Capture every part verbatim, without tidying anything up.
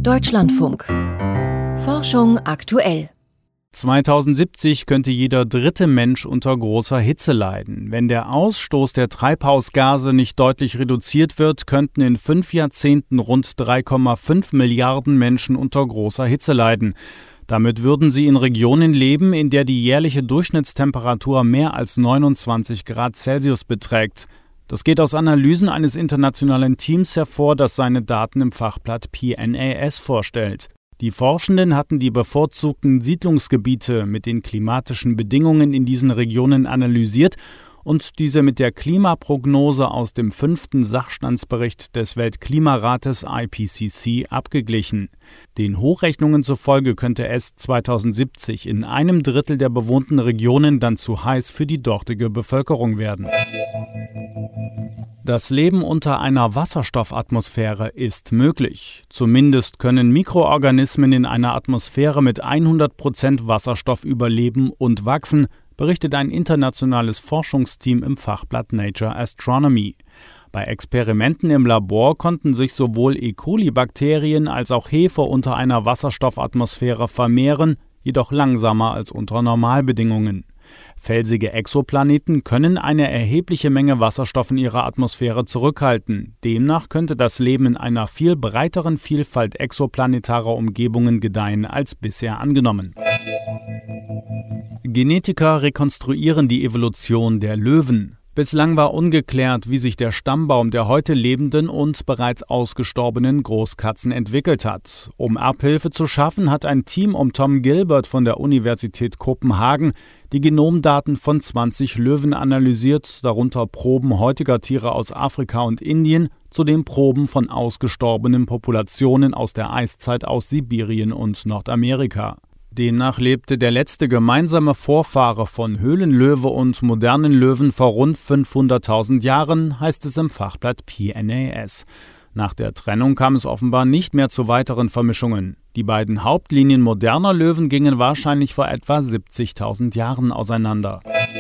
Deutschlandfunk. Forschung aktuell. zweitausendsiebzig könnte jeder dritte Mensch unter großer Hitze leiden. Wenn der Ausstoß der Treibhausgase nicht deutlich reduziert wird, könnten in fünf Jahrzehnten rund drei Komma fünf Milliarden Menschen unter großer Hitze leiden. Damit würden sie in Regionen leben, in der die jährliche Durchschnittstemperatur mehr als neunundzwanzig Grad Celsius beträgt. Das geht aus Analysen eines internationalen Teams hervor, das seine Daten im Fachblatt P N A S vorstellt. Die Forschenden hatten die bevorzugten Siedlungsgebiete mit den klimatischen Bedingungen in diesen Regionen analysiert und diese mit der Klimaprognose aus dem fünften Sachstandsbericht des Weltklimarates I P C C abgeglichen. Den Hochrechnungen zufolge könnte es zweitausendsiebzig in einem Drittel der bewohnten Regionen dann zu heiß für die dortige Bevölkerung werden. Das Leben unter einer Wasserstoffatmosphäre ist möglich. Zumindest können Mikroorganismen in einer Atmosphäre mit hundert Prozent Wasserstoff überleben und wachsen, berichtet ein internationales Forschungsteam im Fachblatt Nature Astronomy. Bei Experimenten im Labor konnten sich sowohl E. coli-Bakterien als auch Hefe unter einer Wasserstoffatmosphäre vermehren, jedoch langsamer als unter Normalbedingungen. Felsige Exoplaneten können eine erhebliche Menge Wasserstoff in ihrer Atmosphäre zurückhalten. Demnach könnte das Leben in einer viel breiteren Vielfalt exoplanetarer Umgebungen gedeihen als bisher angenommen. Genetiker rekonstruieren die Evolution der Löwen. Bislang war ungeklärt, wie sich der Stammbaum der heute lebenden und bereits ausgestorbenen Großkatzen entwickelt hat. Um Abhilfe zu schaffen, hat ein Team um Tom Gilbert von der Universität Kopenhagen die Genomdaten von zwanzig Löwen analysiert, darunter Proben heutiger Tiere aus Afrika und Indien, zudem Proben von ausgestorbenen Populationen aus der Eiszeit aus Sibirien und Nordamerika. Demnach lebte der letzte gemeinsame Vorfahre von Höhlenlöwe und modernen Löwen vor rund fünfhunderttausend Jahren, heißt es im Fachblatt P N A S. Nach der Trennung kam es offenbar nicht mehr zu weiteren Vermischungen. Die beiden Hauptlinien moderner Löwen gingen wahrscheinlich vor etwa siebzigtausend Jahren auseinander.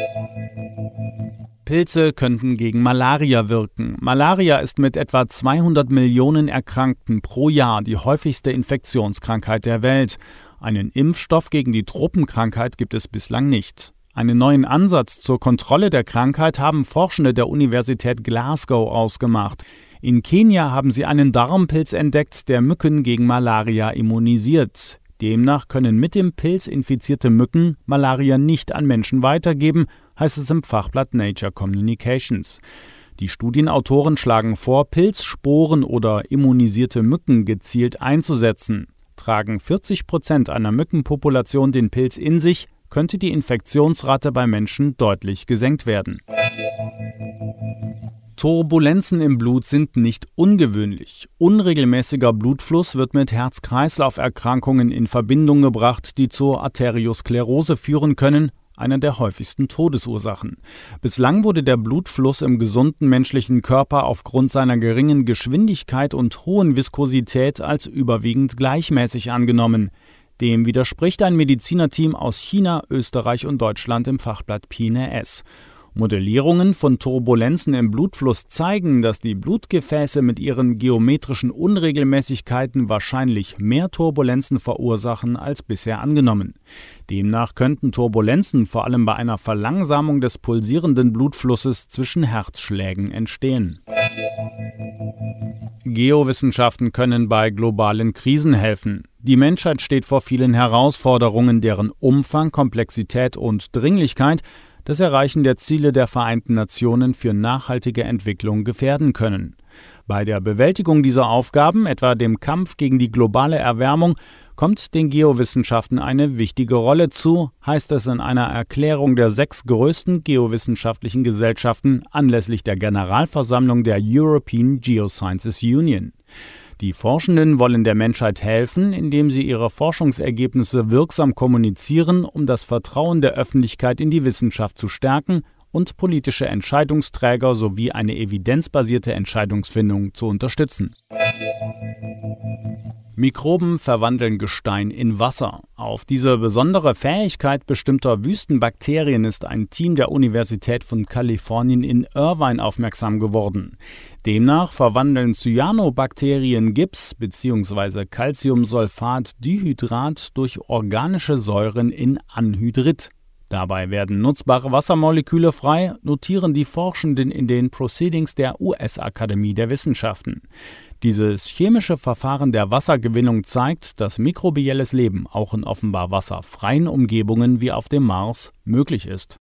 Pilze könnten gegen Malaria wirken. Malaria ist mit etwa zweihundert Millionen Erkrankten pro Jahr die häufigste Infektionskrankheit der Welt. Einen Impfstoff gegen die Tropenkrankheit gibt es bislang nicht. Einen neuen Ansatz zur Kontrolle der Krankheit haben Forschende der Universität Glasgow ausgemacht. In Kenia haben sie einen Darmpilz entdeckt, der Mücken gegen Malaria immunisiert. Demnach können mit dem Pilz infizierte Mücken Malaria nicht an Menschen weitergeben, heißt es im Fachblatt Nature Communications. Die Studienautoren schlagen vor, Pilzsporen oder immunisierte Mücken gezielt einzusetzen. Tragen vierzig Prozent einer Mückenpopulation den Pilz in sich, könnte die Infektionsrate bei Menschen deutlich gesenkt werden. Turbulenzen im Blut sind nicht ungewöhnlich. Unregelmäßiger Blutfluss wird mit Herz-Kreislauf-Erkrankungen in Verbindung gebracht, die zur Arteriosklerose führen können, einer der häufigsten Todesursachen. Bislang wurde der Blutfluss im gesunden menschlichen Körper aufgrund seiner geringen Geschwindigkeit und hohen Viskosität als überwiegend gleichmäßig angenommen. Dem widerspricht ein Medizinerteam aus China, Österreich und Deutschland im Fachblatt P N A S. Modellierungen von Turbulenzen im Blutfluss zeigen, dass die Blutgefäße mit ihren geometrischen Unregelmäßigkeiten wahrscheinlich mehr Turbulenzen verursachen als bisher angenommen. Demnach könnten Turbulenzen vor allem bei einer Verlangsamung des pulsierenden Blutflusses zwischen Herzschlägen entstehen. Geowissenschaften können bei globalen Krisen helfen. Die Menschheit steht vor vielen Herausforderungen, deren Umfang, Komplexität und Dringlichkeit das Erreichen der Ziele der Vereinten Nationen für nachhaltige Entwicklung gefährden können. Bei der Bewältigung dieser Aufgaben, etwa dem Kampf gegen die globale Erwärmung, kommt den Geowissenschaften eine wichtige Rolle zu, heißt es in einer Erklärung der sechs größten geowissenschaftlichen Gesellschaften anlässlich der Generalversammlung der European Geosciences Union. Die Forschenden wollen der Menschheit helfen, indem sie ihre Forschungsergebnisse wirksam kommunizieren, um das Vertrauen der Öffentlichkeit in die Wissenschaft zu stärken und politische Entscheidungsträger sowie eine evidenzbasierte Entscheidungsfindung zu unterstützen. Mikroben verwandeln Gestein in Wasser. Auf diese besondere Fähigkeit bestimmter Wüstenbakterien ist ein Team der Universität von Kalifornien in Irvine aufmerksam geworden. Demnach verwandeln Cyanobakterien Gips bzw. Calciumsulfat-Dihydrat durch organische Säuren in Anhydrit. Dabei werden nutzbare Wassermoleküle frei, notieren die Forschenden in den Proceedings der U S-Akademie der Wissenschaften. Dieses chemische Verfahren der Wassergewinnung zeigt, dass mikrobielles Leben auch in offenbar wasserfreien Umgebungen wie auf dem Mars möglich ist.